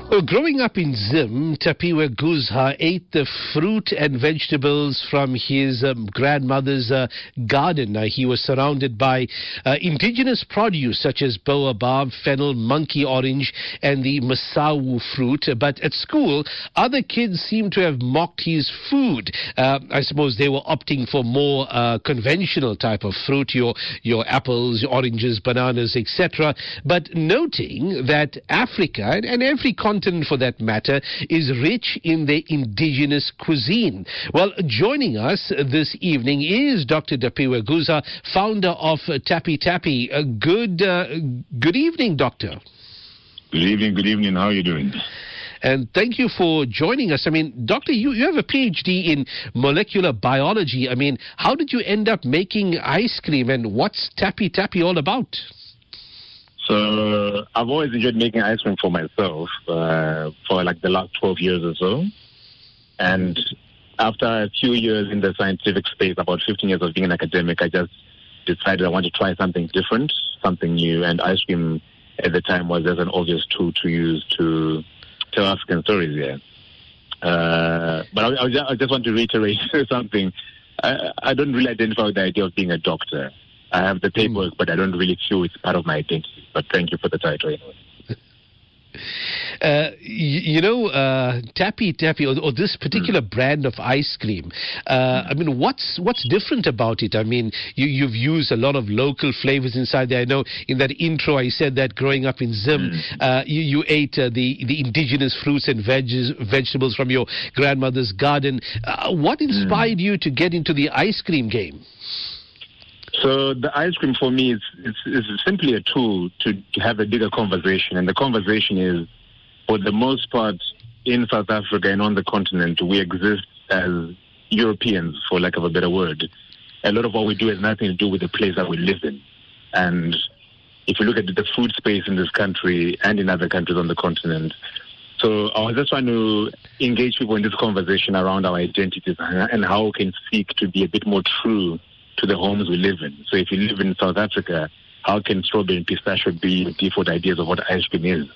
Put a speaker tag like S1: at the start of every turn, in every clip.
S1: Well, growing up in Zim, Tapiwa Guzha ate the fruit and vegetables from his grandmother's garden. He was surrounded by indigenous produce such as baobab, fennel, monkey orange, and the masawu fruit. But at school, other kids seem to have mocked his food. I suppose they were opting for more conventional type of fruit, your apples, your oranges, bananas, etc. But noting that Africa, and every continent for that matter, is rich in their indigenous cuisine. Well, joining us this evening is Dr. Tapiwa Guzha, founder of Tapi Tapi. Good evening, Doctor.
S2: Good evening. How are you doing?
S1: And thank you for joining us. I mean, Doctor, you have a PhD in molecular biology. I mean, how did you end up making ice cream, and what's Tapi Tapi all about?
S2: So I've always enjoyed making ice cream for myself for like the last 12 years or so. And after a few years in the scientific space, about 15 years of being an academic, I just decided I wanted to try something different, something new. And ice cream at the time was just an obvious tool to use to tell African stories, yeah. But I just want to reiterate something. I don't really identify with the idea of being a doctor. I have the paperwork, but I don't really feel it's part of my identity. But thank you for the title anyway.
S1: Tapi Tapi, or this particular brand of ice cream, I mean, what's different about it? I mean, you've used a lot of local flavors inside there. I know in that intro I said that growing up in Zim, you ate the indigenous fruits and vegetables from your grandmother's garden. What inspired you to get into the ice cream game?
S2: So the ice cream for me is simply a tool to have a bigger conversation. And the conversation is, for the most part, in South Africa and on the continent, we exist as Europeans, for lack of a better word. A lot of what we do has nothing to do with the place that we live in. And if you look at the food space in this country and in other countries on the continent, so I was just trying to engage people in this conversation around our identities and how we can seek to be a bit more true to the homes we live in. So if you live in South Africa, how can strawberry and pistachio be default ideas of what ice cream is?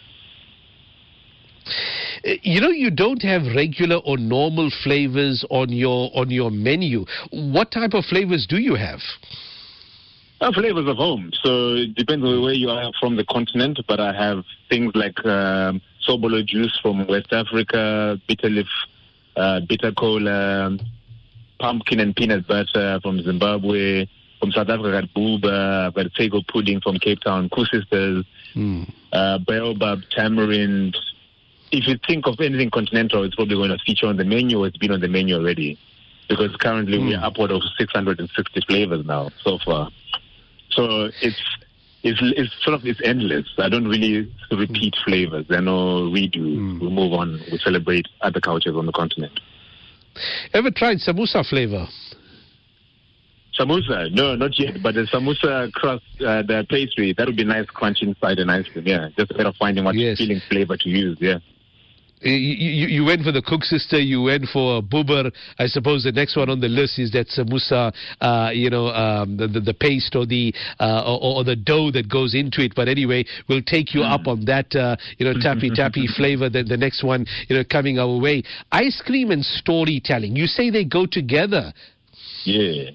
S1: You don't have regular or normal flavors on your menu. What type of flavors do you have?
S2: Flavors of home. So it depends on where you are from the continent, but I have things like sobolo juice from West Africa, bitter leaf, bitter cola, pumpkin and peanut butter from Zimbabwe. From South Africa, got booba, got sago pudding from Cape Town, Koo Sisters, baobab, tamarind. If you think of anything continental, it's probably going to feature on the menu, or it's been on the menu already. Because currently we're upward of 660 flavors now, so far. So it's endless. I don't really repeat flavors. I know we do. We move on. We celebrate other cultures on the continent.
S1: Ever tried samosa flavor?
S2: Samosa? No, not yet. But the samosa crust, the pastry, that would be nice, crunchy inside and ice cream. Yeah, just a matter of finding what feeling flavor to use. Yeah.
S1: You went for the Cook Sister, you went for Buber. I suppose the next one on the list is that samosa, the paste or the dough that goes into it. But anyway, we'll take you up on that, Tapi Tapi flavor, the next one, coming our way. Ice cream and storytelling. You say they go together.
S2: Yeah.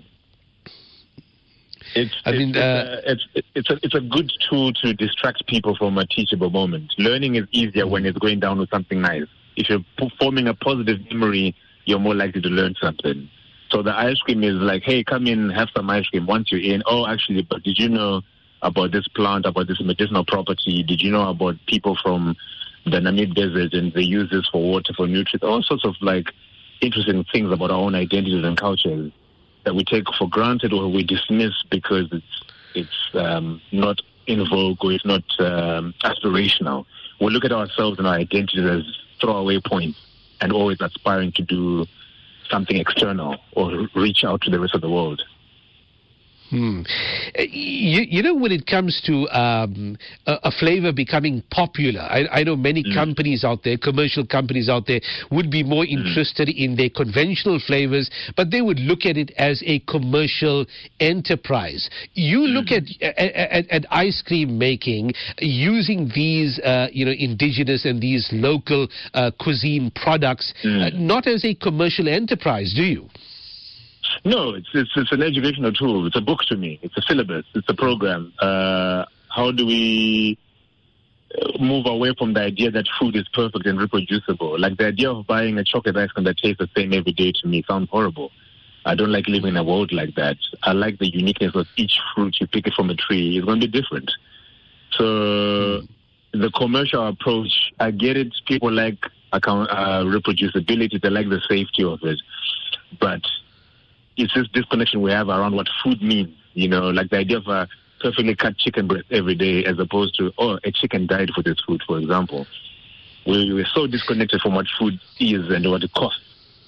S2: It's a good tool to distract people from a teachable moment. Learning is easier when it's going down with something nice. If you're forming a positive memory, you're more likely to learn something. So the ice cream is like, hey, come in, have some ice cream. Once you're in, but did you know about this plant, about this medicinal property? Did you know about people from the Namib Desert and they use this for water, for nutrients? All sorts of like interesting things about our own identities and cultures that we take for granted or we dismiss because it's not in vogue or it's not aspirational. We look at ourselves and our identities as throwaway points and always aspiring to do something external or reach out to the rest of the world.
S1: You know, when it comes to a flavor becoming popular, I know many companies out there, commercial companies out there, would be more interested in their conventional flavors, but they would look at it as a commercial enterprise. You look at ice cream making using these, indigenous and these local cuisine products, not as a commercial enterprise, do you?
S2: No, it's an educational tool. It's a book to me. It's a syllabus. It's a program. How do we move away from the idea that food is perfect and reproducible? Like the idea of buying a chocolate ice cream that tastes the same every day to me sounds horrible. I don't like living in a world like that. I like the uniqueness of each fruit. You pick it from a tree. It's going to be different. So the commercial approach, I get it. People like reproducibility. They like the safety of it. But it's this disconnection we have around what food means, like the idea of a perfectly cut chicken breast every day as opposed to, a chicken died for this food, for example. We're so disconnected from what food is and what it costs.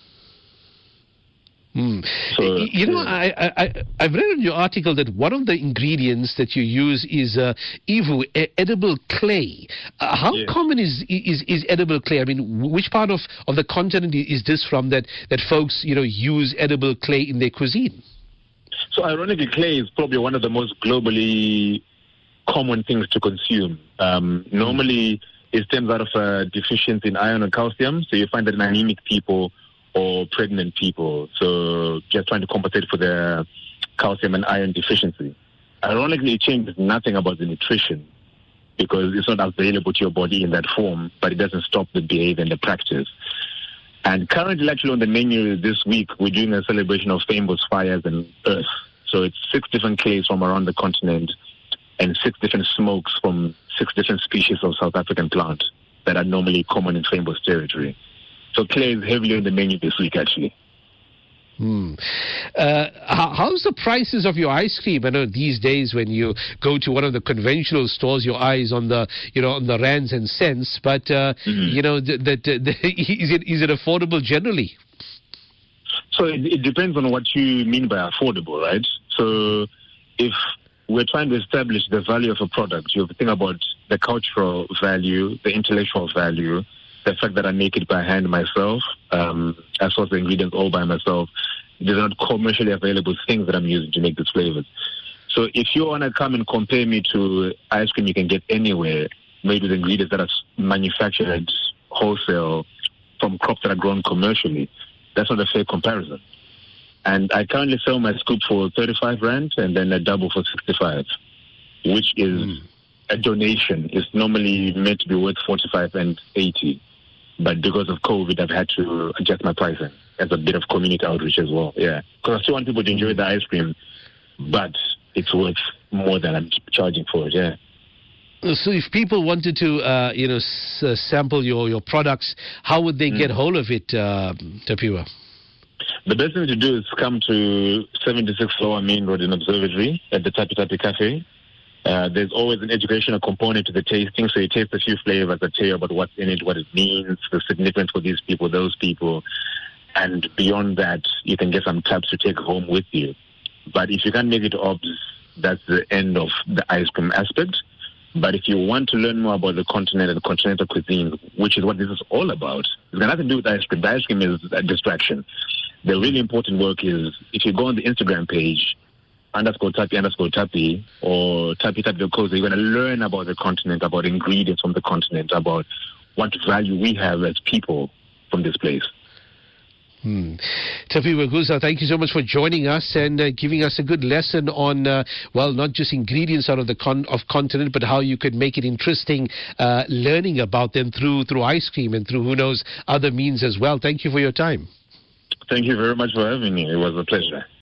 S1: So, I've read in your article that one of the ingredients that you use is ivu, edible clay. How common is edible clay? I mean, which part of the continent is this from that folks use edible clay in their cuisine?
S2: So ironically, clay is probably one of the most globally common things to consume. Normally, it stems out of a deficiency in iron and calcium. So you find that in anemic people or pregnant people, so just trying to compensate for the calcium and iron deficiency. Ironically, it changes nothing about the nutrition because it's not available to your body in that form, but it doesn't stop the behavior and the practice. And currently, actually, on the menu this week, we're doing a celebration of famous fires and earth. So it's 6 different clays from around the continent and 6 different smokes from 6 different species of South African plant that are normally common in famous territory. So clay is heavily on the menu this week, actually.
S1: How's the prices of your ice cream? I know these days when you go to one of the conventional stores, your eye is on the on the rands and cents. But is it affordable generally?
S2: So it depends on what you mean by affordable, right? So if we're trying to establish the value of a product, you have to think about the cultural value, the intellectual value, the fact that I make it by hand myself, as well as the ingredients all by myself. These are not commercially available things that I'm using to make these flavors. So if you want to come and compare me to ice cream you can get anywhere, made with ingredients that are manufactured wholesale from crops that are grown commercially, that's not a fair comparison. And I currently sell my scoop for 35 Rand and then a double for 65, which is a donation. It's normally meant to be worth 45 and 80. But because of COVID, I've had to adjust my pricing as a bit of community outreach as well. Yeah, because I still want people to enjoy the ice cream, but it's worth more than I'm charging for it. Yeah.
S1: So if people wanted to, sample your products, how would they get hold of it, Tapiwa?
S2: The best thing to do is come to 76 Lower Main Road in Observatory at the Tapi Tapi Cafe. There's always an educational component to the tasting, so you taste a few flavors that tell you about what's in it, what it means, the significance for these people, those people. And beyond that, you can get some tabs to take home with you. But if you can't make it obs, that's the end of the ice cream aspect. But if you want to learn more about the continent and continental cuisine, which is what this is all about, it's got nothing to do with ice cream. The ice cream is a distraction. The really important work is if you go on the Instagram page, _Tapi_Tapi or Tapi_Tapi.co, you're going to learn about the continent, about ingredients from the continent, about what value we have as people from this place.
S1: Tapiwa Guza, thank you so much for joining us and giving us a good lesson on, not just ingredients out of the continent, but how you could make it interesting, learning about them through ice cream and through, who knows, other means as well. Thank you for your time.
S2: Thank you very much for having me. It was a pleasure.